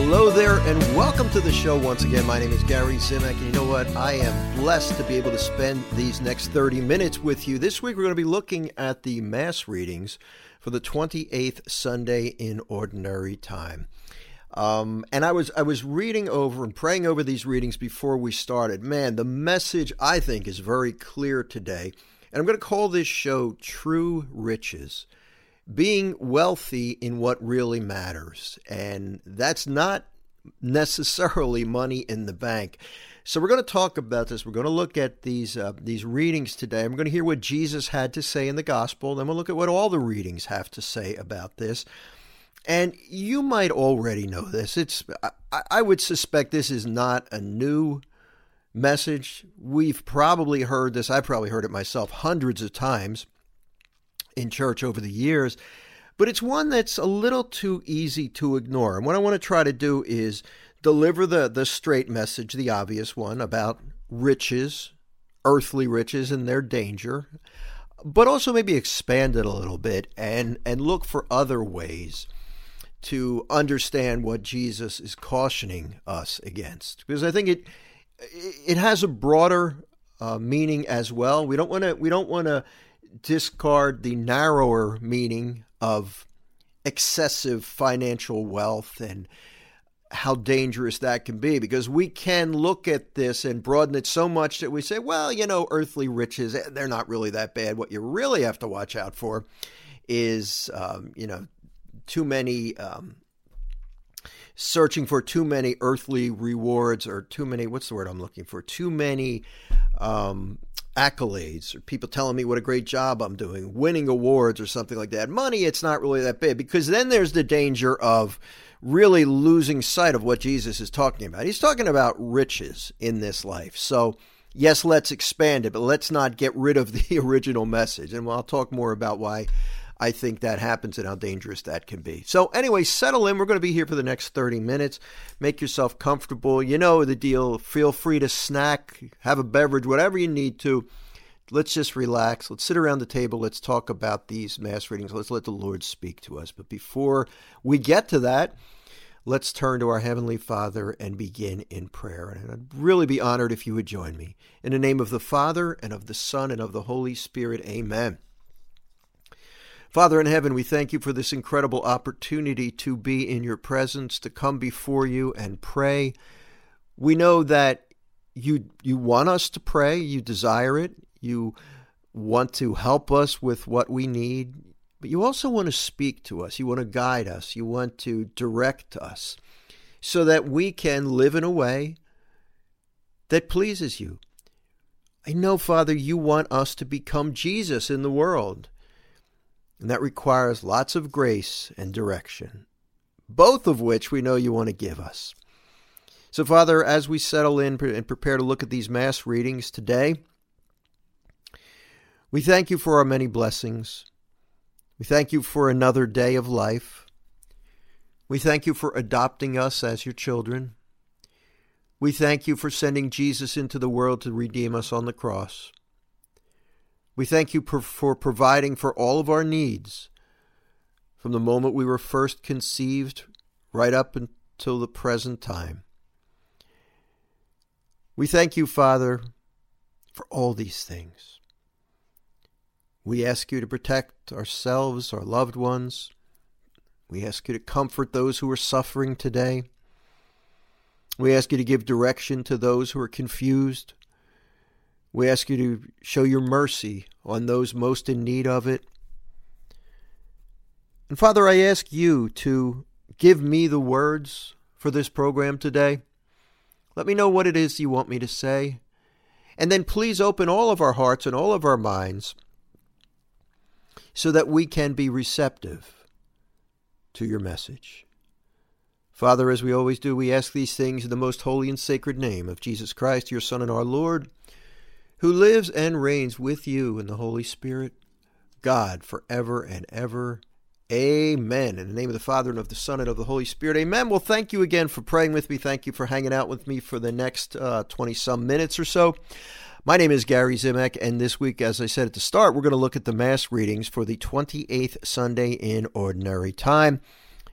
Hello there, and welcome to the show once again. My name is Gary Zimak, and you know what? I am blessed to be able to spend these next 30 minutes with you. This week we're going to be looking at the Mass readings for the 28th Sunday in Ordinary Time. And I was reading over and praying over these readings before we started. Man, the message, I think, is very clear today. And I'm going to call this show True Riches. Being wealthy in what really matters. And that's not necessarily money in the bank. So we're going to talk about this. We're going to look at these readings today. We're going to hear what Jesus had to say in the gospel. Then we'll look at what all the readings have to say about this. And you might already know this. I would suspect this is not a new message. We've probably heard this. I've probably heard it myself hundreds of times in church over the years, but it's one that's a little too easy to ignore. And what I want to try to do is deliver the straight message, the obvious one about riches, earthly riches and their danger, but also maybe expand it a little bit and look for other ways to understand what Jesus is cautioning us against. Because I think it has a broader meaning as well. We don't want to discard the narrower meaning of excessive financial wealth and how dangerous that can be, because we can look at this and broaden it so much that we say, well, earthly riches, they're not really that bad. What you really have to watch out for is, too many, searching for too many earthly rewards or too many, what's the word I'm looking for? Too many, accolades or people telling me what a great job I'm doing, winning awards or something like that. Money, it's not really that bad, because then there's the danger of really losing sight of what Jesus is talking about. He's talking about riches in this life. So yes, let's expand it, but let's not get rid of the original message. And I'll talk more about why I think that happens and how dangerous that can be. So anyway, settle in. We're going to be here for the next 30 minutes. Make yourself comfortable. You know the deal. Feel free to snack, have a beverage, whatever you need to. Let's just relax. Let's sit around the table. Let's talk about these Mass readings. Let's let the Lord speak to us. But before we get to that, let's turn to our Heavenly Father and begin in prayer. And I'd really be honored if you would join me. In the name of the Father, and of the Son, and of the Holy Spirit, amen. Father in heaven, we thank you for this incredible opportunity to be in your presence, to come before you and pray. We know that you want us to pray, you desire it, you want to help us with what we need, but you also want to speak to us, you want to guide us, you want to direct us so that we can live in a way that pleases you. I know, Father, you want us to become Jesus in the world. And that requires lots of grace and direction, both of which we know you want to give us. So, Father, as we settle in and prepare to look at these Mass readings today, we thank you for our many blessings. We thank you for another day of life. We thank you for adopting us as your children. We thank you for sending Jesus into the world to redeem us on the cross. We thank you for providing for all of our needs from the moment we were first conceived right up until the present time. We thank you, Father, for all these things. We ask you to protect ourselves, our loved ones. We ask you to comfort those who are suffering today. We ask you to give direction to those who are confused. We ask you to show your mercy on those most in need of it. And Father, I ask you to give me the words for this program today. Let me know what it is you want me to say. And then please open all of our hearts and all of our minds so that we can be receptive to your message. Father, as we always do, we ask these things in the most holy and sacred name of Jesus Christ, your Son and our Lord, who lives and reigns with you in the Holy Spirit, God, forever and ever. Amen. In the name of the Father, and of the Son, and of the Holy Spirit. Amen. Well, thank you again for praying with me. Thank you for hanging out with me for the next 20-some minutes or so. My name is Gary Zimak, and this week, as I said at the start, we're going to look at the Mass readings for the 28th Sunday in Ordinary Time.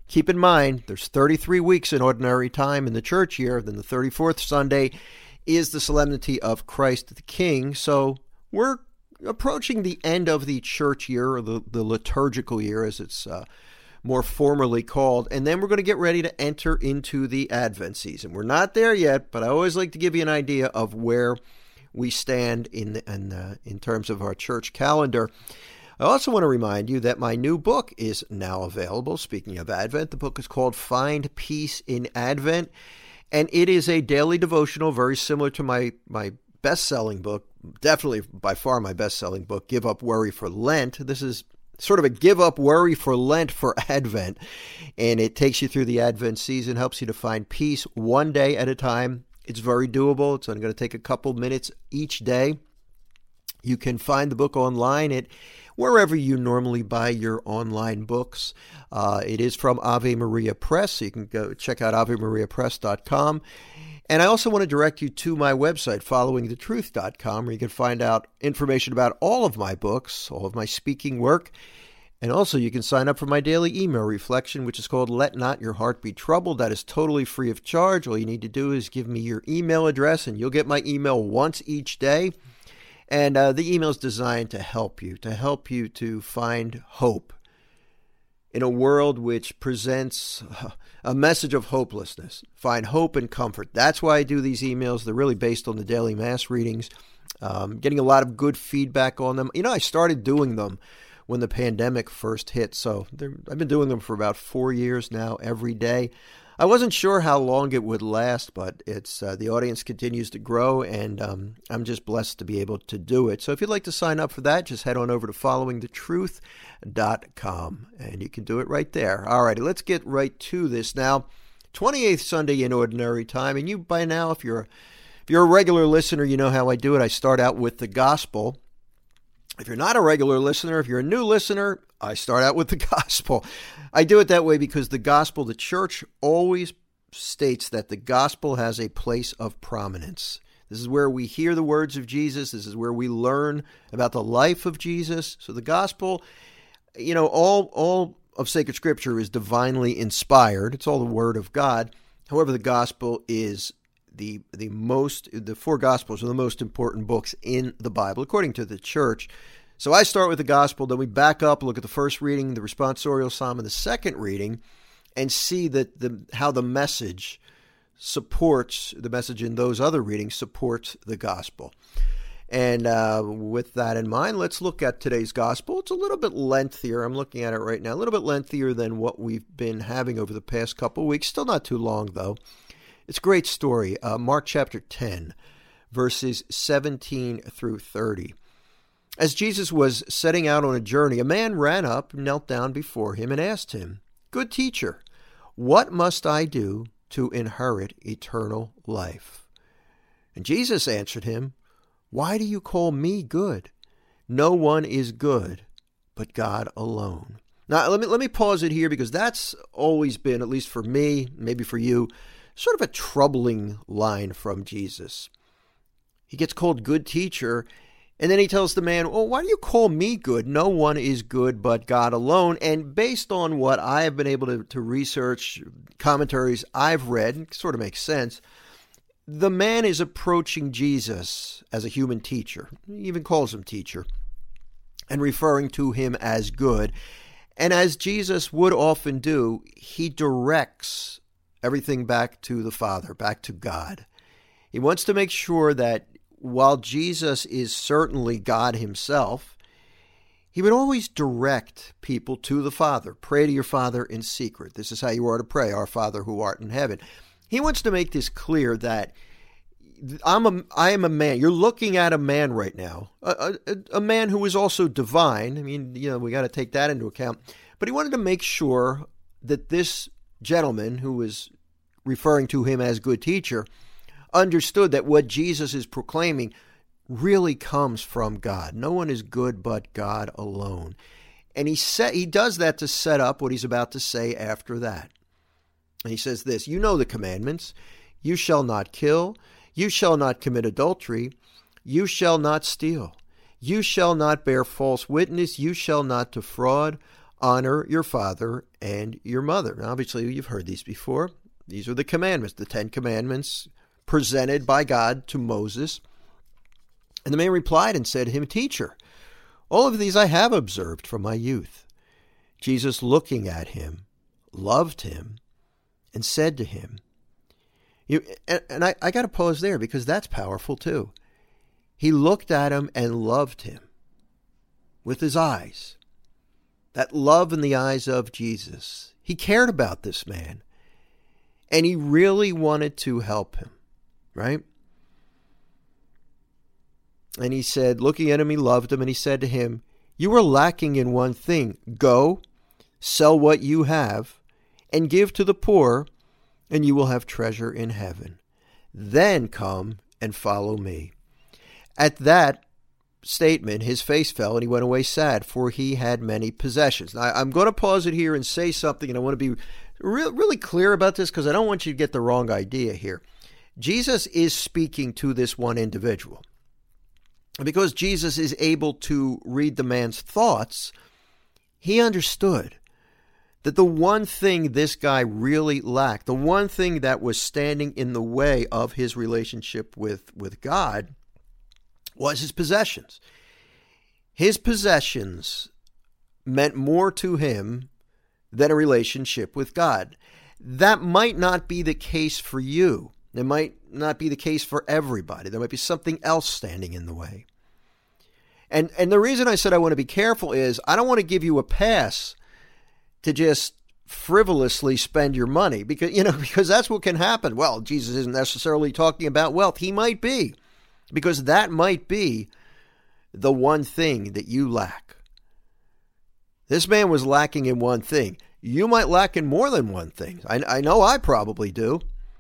Keep in mind, there's 33 weeks in ordinary time in the church year. Then the 34th Sunday is the Solemnity of Christ the King. So we're approaching the end of the church year, or the liturgical year as it's more formally called. And then we're going to get ready to enter into the Advent season. We're not there yet, but I always like to give you an idea of where we stand in terms of our church calendar. I also want to remind you that my new book is now available. Speaking of Advent, the book is called Find Peace in Advent, and it is a daily devotional very similar to my best-selling book, definitely by far my best-selling book, Give Up Worry for Lent. This is sort of a give up worry for Lent for Advent, and it takes you through the Advent season, helps you to find peace one day at a time. It's very doable. It's only going to take a couple minutes each day. You can find the book online at wherever you normally buy your online books. It is from Ave Maria Press, so you can go check out AveMariaPress.com. And I also want to direct you to my website, followingthetruth.com, where you can find out information about all of my books, all of my speaking work. And also you can sign up for my daily email reflection, which is called Let Not Your Heart Be Troubled. That is totally free of charge. All you need to do is give me your email address, and you'll get my email once each day. And the email is designed to help you to find hope in a world which presents a message of hopelessness. Find hope and comfort. That's why I do these emails. They're really based on the daily Mass readings. Getting a lot of good feedback on them. I started doing them when the pandemic first hit, so I've been doing them for about 4 years now, every day. I wasn't sure how long it would last, but it's the audience continues to grow, and I'm just blessed to be able to do it. So if you'd like to sign up for that, just head on over to followingthetruth.com, and you can do it right there. All righty, let's get right to this now. 28th Sunday in Ordinary Time, and you by now, if you're a regular listener, you know how I do it. I start out with the Gospel. If you're not a regular listener, if you're a new listener, I start out with the Gospel. I do it that way because the Gospel, the church always states that the Gospel has a place of prominence. This is where we hear the words of Jesus. This is where we learn about the life of Jesus. So the Gospel, all of sacred Scripture is divinely inspired. It's all the Word of God. However, the Gospel is the four Gospels are the most important books in the Bible, according to the church. So I start with the Gospel, then we back up, look at the first reading, the responsorial psalm, and the second reading, and see that how the message in those other readings supports the Gospel. And with that in mind, let's look at today's Gospel. It's a little bit lengthier. I'm looking at it right now. A little bit lengthier than what we've been having over the past couple of weeks. Still not too long, though. It's a great story. Mark chapter 10, verses 17 through 30. As Jesus was setting out on a journey, a man ran up, knelt down before him, and asked him, "Good teacher, what must I do to inherit eternal life?" And Jesus answered him, "Why do you call me good? No one is good but God alone." Now, let me pause it here, because that's always been, at least for me, maybe for you, sort of a troubling line from Jesus. He gets called good teacher, and then he tells the man, "Well, why do you call me good? No one is good but God alone." And based on what I have been able to research, commentaries I've read, it sort of makes sense. The man is approaching Jesus as a human teacher. He even calls him teacher, and referring to him as good. And as Jesus would often do, he directs everything back to the Father, back to God. He wants to make sure that while Jesus is certainly God himself, he would always direct people to the Father. Pray to your Father in secret. This is how you are to pray, our Father who art in heaven. He wants to make this clear that I am a man. You're looking at a man right now, a man who is also divine. I mean, we got to take that into account. But he wanted to make sure that this gentleman, who was referring to him as good teacher, understood that what Jesus is proclaiming really comes from God. No one is good but God alone. And he does that to set up what he's about to say after that. And he says this, "You know the commandments. You shall not kill. You shall not commit adultery. You shall not steal. You shall not bear false witness. You shall not defraud. honor your father and your mother. Now, obviously, you've heard these before. These are the commandments, the 10 commandments presented by God to Moses. And the man replied and said to him, Teacher, all of these I have observed from my youth. Jesus, looking at him, loved him and said to him, I got to pause there because that's powerful too. He looked at him and loved him with his eyes. That love in the eyes of Jesus. He cared about this man. And he really wanted to help him, right? And he said, looking at him, he loved him, and he said to him, You are lacking in one thing. Go, sell what you have, and give to the poor, and you will have treasure in heaven. Then come and follow me. At that statement, his face fell, and he went away sad, for he had many possessions. Now, I'm going to pause it here and say something, and I want to be really clear about this because I don't want you to get the wrong idea here. Jesus is speaking to this one individual. Because Jesus is able to read the man's thoughts, he understood that the one thing this guy really lacked, the one thing that was standing in the way of his relationship with God, was his possessions. His possessions meant more to him than a relationship with God. That might not be the case for you. It might not be the case for everybody. There might be something else standing in the way. And the reason I said I want to be careful is I don't want to give you a pass to just frivolously spend your money because that's what can happen. Well, Jesus isn't necessarily talking about wealth. He might be, because that might be the one thing that you lack. This man was lacking in one thing. You might lack in more than one thing. I know I probably do.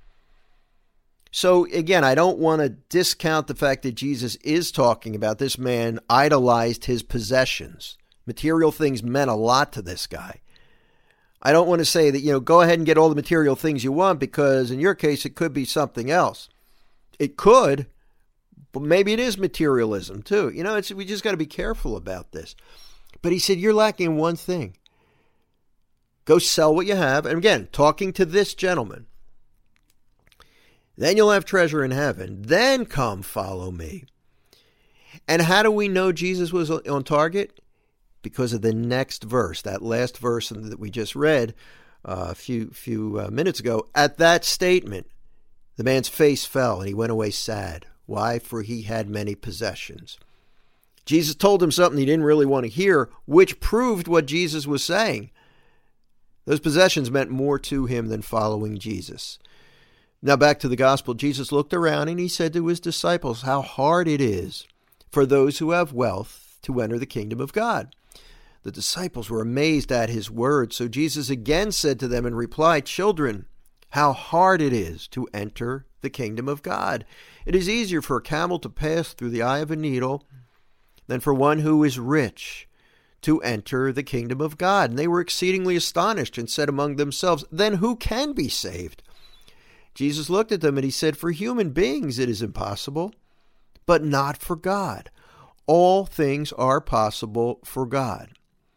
So again, I don't want to discount the fact that Jesus is talking about this man idolized his possessions. Material things meant a lot to this guy. I don't want to say that, go ahead and get all the material things you want because in your case, it could be something else. It could, but maybe it is materialism too. We just got to be careful about this. But he said, you're lacking one thing. Go sell what you have. And again, talking to this gentleman. Then you'll have treasure in heaven. Then come follow me. And how do we know Jesus was on target? Because of the next verse, that last verse that we just read a few minutes ago. At that statement, the man's face fell and he went away sad. Why? For he had many possessions. Jesus told him something he didn't really want to hear, which proved what Jesus was saying. Those possessions meant more to him than following Jesus. Now back to the gospel. Jesus looked around and he said to his disciples, how hard it is for those who have wealth to enter the kingdom of God. The disciples were amazed at his words. So Jesus again said to them in reply, children, how hard it is to enter the kingdom of God. It is easier for a camel to pass through the eye of a needle than for one who is rich to enter the kingdom of God. And they were exceedingly astonished and said among themselves, then who can be saved? Jesus looked at them and he said, for human beings it is impossible, but not for God. All things are possible for God.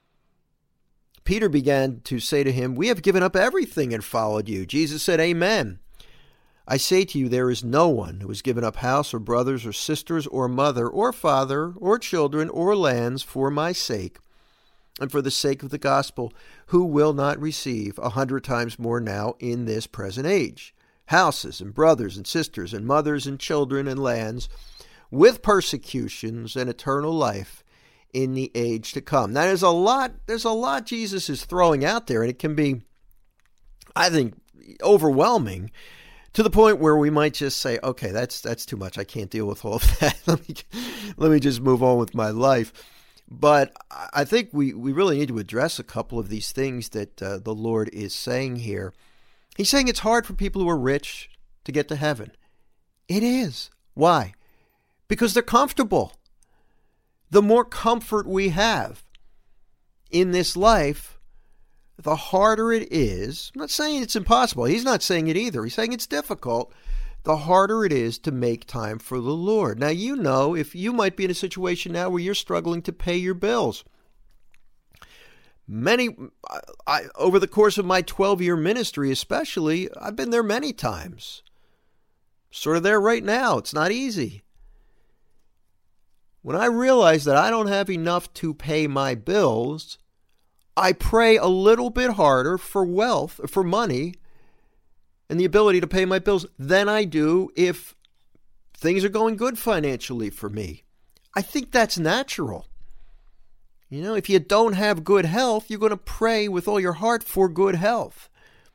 Peter began to say to him, we have given up everything and followed you. Jesus said, amen. I say to you, there is no one who has given up house or brothers or sisters or mother or father or children or lands for my sake and for the sake of the gospel, who will not receive 100 times more now in this present age. Houses and brothers and sisters and mothers and children and lands with persecutions and eternal life in the age to come. Now there's a lot Jesus is throwing out there, and it can be, I think, overwhelming to the point where we might just say, okay, that's too much. I can't deal with all of that. Let me just move on with my life. But I think we really need to address a couple of these things that the Lord is saying here. He's saying it's hard for people who are rich to get to heaven. It is. Why? Because they're comfortable. The more comfort we have in this life, the harder it is. I'm not saying it's impossible. He's not saying it either. He's saying it's difficult. The harder it is to make time for the Lord. Now, if you might be in a situation now where you're struggling to pay your bills. Over the course of my 12-year ministry especially, I've been there many times. Sort of there right now. It's not easy. When I realize that I don't have enough to pay my bills, I pray a little bit harder for wealth, for money, and the ability to pay my bills than I do if things are going good financially for me. I think that's natural. You know, if you don't have good health, you're going to pray with all your heart for good health.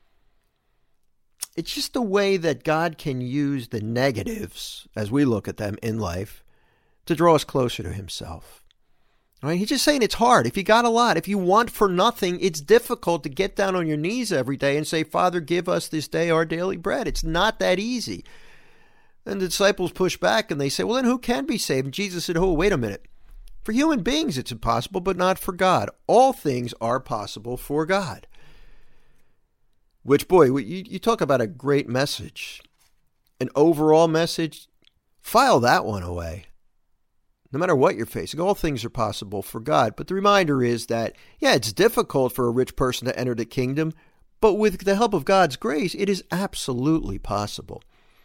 It's just the way that God can use the negatives, as we look at them in life, to draw us closer to himself. All right? He's just saying it's hard. If you got a lot, if you want for nothing, it's difficult to get down on your knees every day and say, Father, give us this day our daily bread. It's not that easy. And the disciples push back and they say, well, then who can be saved? And Jesus said, oh, wait a minute. For human beings, it's impossible, but not for God. All things are possible for God. Which, boy, you talk about a great message, an overall message. File that one away. No matter what you're facing, all things are possible for God. But the reminder is that, yeah, it's difficult for a rich person to enter the kingdom, but with the help of God's grace, it is absolutely possible.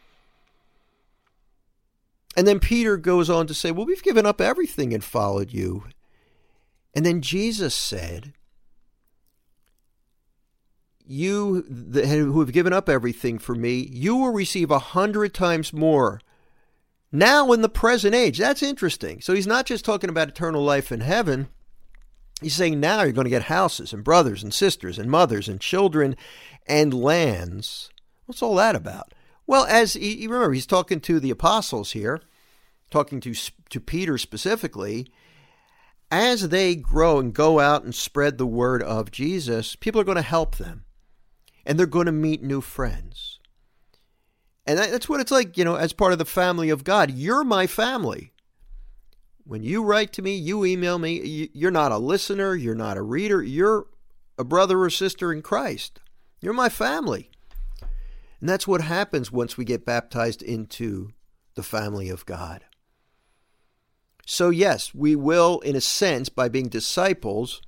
And then Peter goes on to say, well, we've given up everything and followed you. And then Jesus said, you who have given up everything for me, you will receive 100 times more now in the present age. That's interesting. So he's not just talking about eternal life in heaven. He's saying now you're going to get houses and brothers and sisters and mothers and children and lands. What's all that about? Well, as you remember, he's talking to the apostles here, talking to Peter specifically. As they grow and go out and spread the word of Jesus, people are going to help them. And they're going to meet new friends. And that's what it's like, you know, as part of the family of God. You're my family. When you write to me, you email me, you're not a listener, you're not a reader, you're a brother or sister in Christ. You're my family. And that's what happens once we get baptized into the family of God. So yes, we will, in a sense, by being disciples,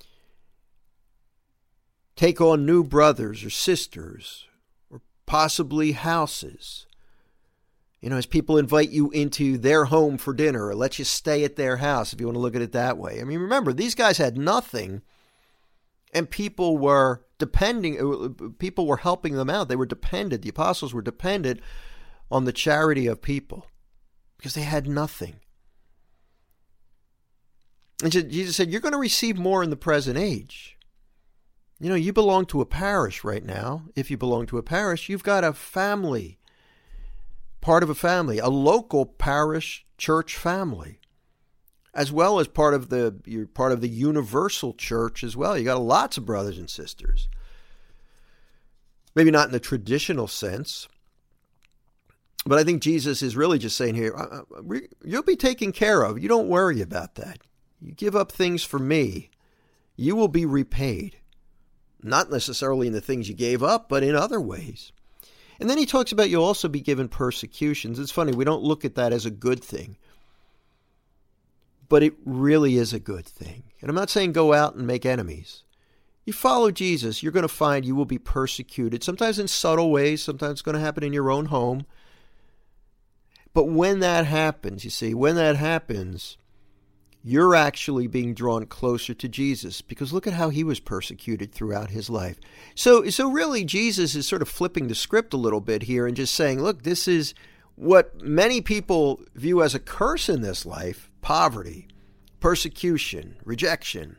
take on new brothers or sisters, or possibly houses. You know, as people invite you into their home for dinner or let you stay at their house, if you want to look at it that way. I mean, remember, these guys had nothing, and people were people were helping them out. They were dependent. The apostles were dependent on the charity of people because they had nothing. And Jesus said, you're going to receive more in the present age. You know, you belong to a parish right now. If you belong to a parish, you've got a family, part of a family, a local parish church family, as well as you're part of the universal church as well. You got lots of brothers and sisters. Maybe not in the traditional sense, but I think Jesus is really just saying here, you'll be taken care of. You don't worry about that. You give up things for me, you will be repaid. Not necessarily in the things you gave up, but in other ways. And then he talks about you'll also be given persecutions. It's funny, we don't look at that as a good thing. But it really is a good thing. And I'm not saying go out and make enemies. You follow Jesus, you're going to find you will be persecuted, sometimes in subtle ways, sometimes it's going to happen in your own home. But when that happens, you see, you're actually being drawn closer to Jesus, because look at how he was persecuted throughout his life. So really Jesus is sort of flipping the script a little bit here and just saying, look, this is what many people view as a curse in this life: poverty, persecution, rejection,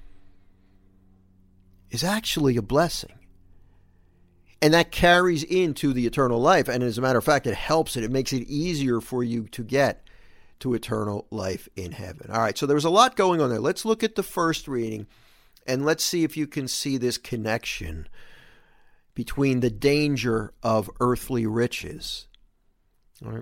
is actually a blessing. And that carries into the eternal life. And as a matter of fact, it helps it. It makes it easier for you to get to eternal life in heaven. All right, so there was a lot going on there. Let's look at the first reading, and let's see if you can see this connection between the danger of earthly riches and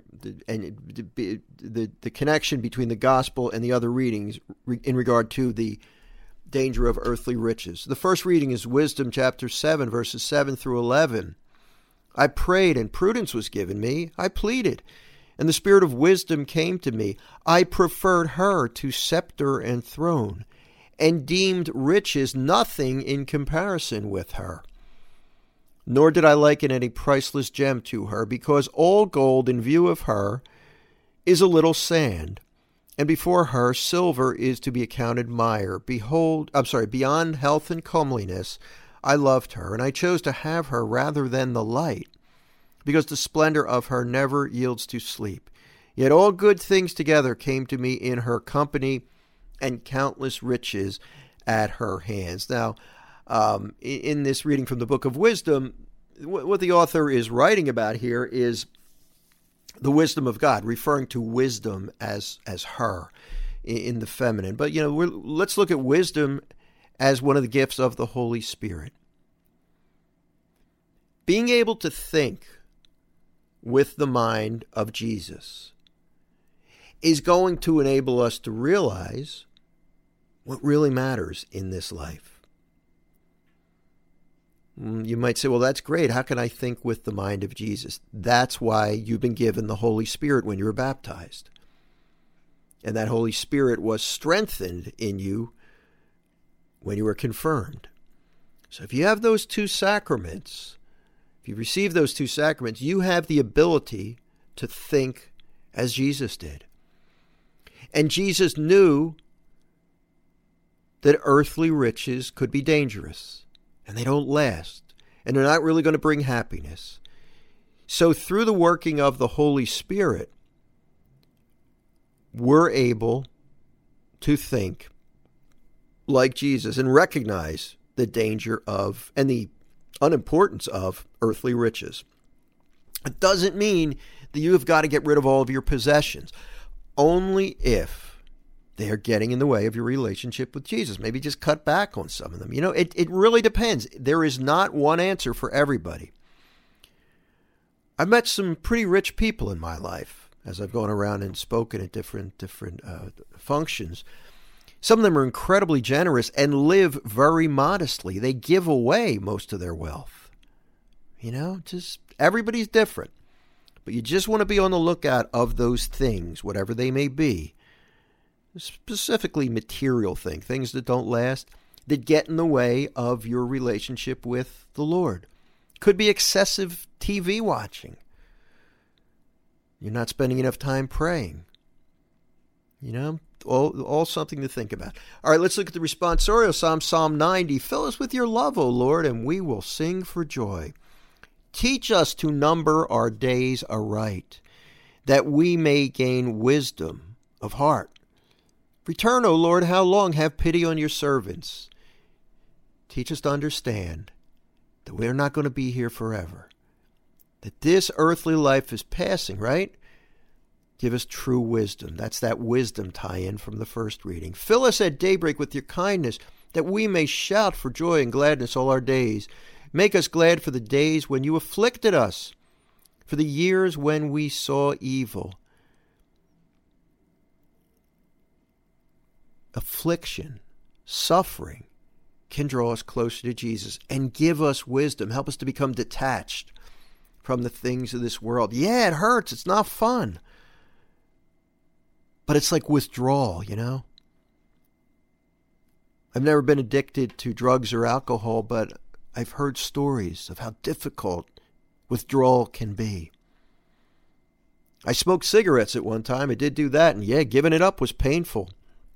the connection between the gospel and the other readings in regard to the danger of earthly riches. The first reading is Wisdom chapter 7, verses 7 through 11. I prayed, and prudence was given me. I pleaded, and the spirit of wisdom came to me. I preferred her to scepter and throne, and deemed riches nothing in comparison with her. Nor did I liken any priceless gem to her, because all gold in view of her is a little sand, and before her silver is to be accounted mire. Beyond health and comeliness, I loved her, and I chose to have her rather than the light, because the splendor of her never yields to sleep. Yet all good things together came to me in her company, and countless riches at her hands. Now, in this reading from the Book of Wisdom, what the author is writing about here is the wisdom of God, referring to wisdom as her in the feminine. But, let's look at wisdom as one of the gifts of the Holy Spirit. Being able to think with the mind of Jesus is going to enable us to realize what really matters in this life. You might say, well, that's great. How can I think with the mind of Jesus? That's why you've been given the Holy Spirit when you were baptized. And that Holy Spirit was strengthened in you when you were confirmed. So if you have those two sacraments, if you receive those two sacraments, you have the ability to think as Jesus did. And Jesus knew that earthly riches could be dangerous, and they don't last, and they're not really going to bring happiness. So through the working of the Holy Spirit, we're able to think like Jesus and recognize the danger of and the unimportance of earthly riches. It doesn't mean that you have got to get rid of all of your possessions, only if they are getting in the way of your relationship with Jesus. Maybe just cut back on some of them. It really depends. There is not one answer for everybody. I've met some pretty rich people in my life as I've gone around and spoken at different functions. Some of them are incredibly generous and live very modestly. They give away most of their wealth. Just everybody's different. But you just want to be on the lookout of those things, whatever they may be. Specifically material things that don't last, that get in the way of your relationship with the Lord. Could be excessive TV watching. You're not spending enough time praying. All something to think about. All right, let's look at the responsorial psalm, Psalm 90. Fill us with your love, O Lord, and we will sing for joy. Teach us to number our days aright, that we may gain wisdom of heart. Return, O Lord, how long? Have pity on your servants. Teach us to understand that we're not going to be here forever. That this earthly life is passing, right? Give us true wisdom. That's that wisdom tie-in from the first reading. Fill us at daybreak with your kindness, that we may shout for joy and gladness all our days. Make us glad for the days when you afflicted us, for the years when we saw evil. Affliction, suffering can draw us closer to Jesus and give us wisdom, help us to become detached from the things of this world. Yeah, it hurts. It's not fun. But it's like withdrawal, I've never been addicted to drugs or alcohol, but I've heard stories of how difficult withdrawal can be. I smoked cigarettes at one time. I did do that, and giving it up was painful.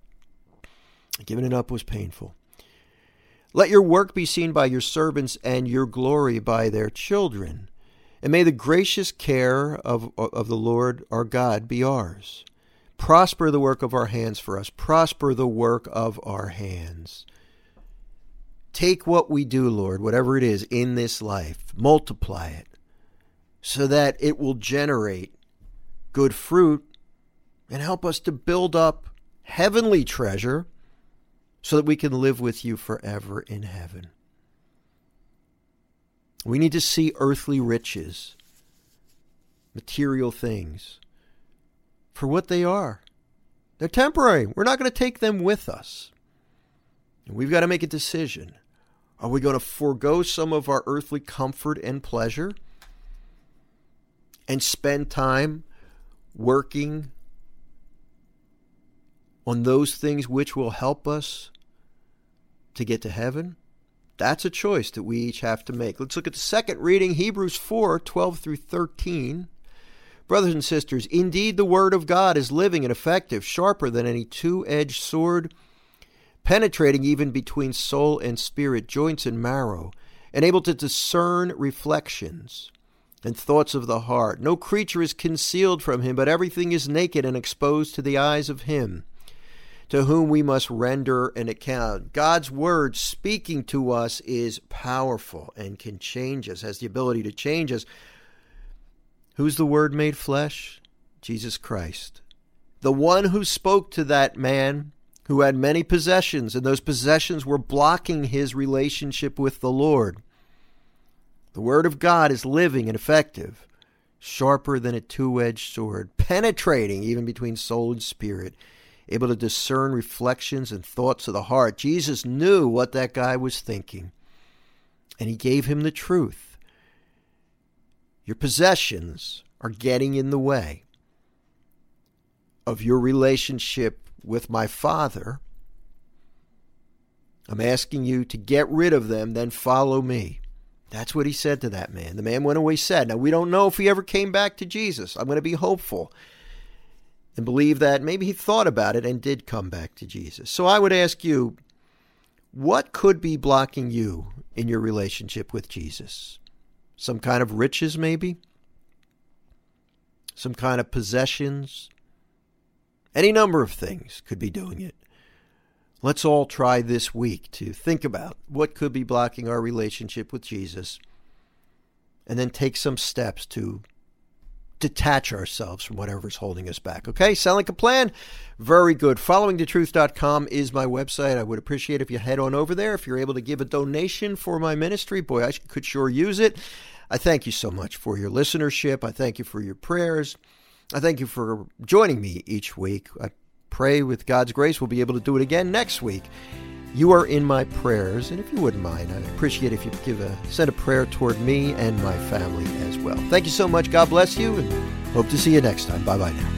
Let your work be seen by your servants and your glory by their children. And may the gracious care of the Lord our God be ours. Prosper the work of our hands for us. Prosper the work of our hands. Take what we do, Lord, whatever it is in this life, multiply it so that it will generate good fruit and help us to build up heavenly treasure so that we can live with you forever in heaven. We need to see earthly riches, material things, for what they are. They're temporary. We're not going to take them with us. And we've got to make a decision. Are we going to forego some of our earthly comfort and pleasure and spend time working on those things which will help us to get to heaven? That's a choice that we each have to make. Let's look at the second reading, Hebrews 4:12 through 13. Brothers and sisters, indeed the word of God is living and effective, sharper than any two-edged sword, penetrating even between soul and spirit, joints and marrow, and able to discern reflections and thoughts of the heart. No creature is concealed from him, but everything is naked and exposed to the eyes of him to whom we must render an account. God's word speaking to us is powerful and can change us, has the ability to change us. Who's the word made flesh? Jesus Christ. The one who spoke to that man who had many possessions, and those possessions were blocking his relationship with the Lord. The word of God is living and effective, sharper than a two-edged sword, penetrating even between soul and spirit, able to discern reflections and thoughts of the heart. Jesus knew what that guy was thinking, and he gave him the truth. Your possessions are getting in the way of your relationship with my Father. I'm asking you to get rid of them, then follow me. That's what he said to that man. The man went away sad. Now, we don't know if he ever came back to Jesus. I'm going to be hopeful and believe that maybe he thought about it and did come back to Jesus. So I would ask you, what could be blocking you in your relationship with Jesus? Some kind of riches, maybe? Some kind of possessions? Any number of things could be doing it. Let's all try this week to think about what could be blocking our relationship with Jesus, and then take some steps to detach ourselves from whatever's holding us back. Okay, sound like a plan? Very good. FollowingTheTruth.com is my website. I would appreciate if you head on over there. If you're able to give a donation for my ministry, boy, I could sure use it. I thank you so much for your listenership. I thank you for your prayers. I thank you for joining me each week. I pray with God's grace we'll be able to do it again next week. You are in my prayers, and if you wouldn't mind, I'd appreciate if you send a prayer toward me and my family as well. Thank you so much. God bless you, and hope to see you next time. Bye-bye now.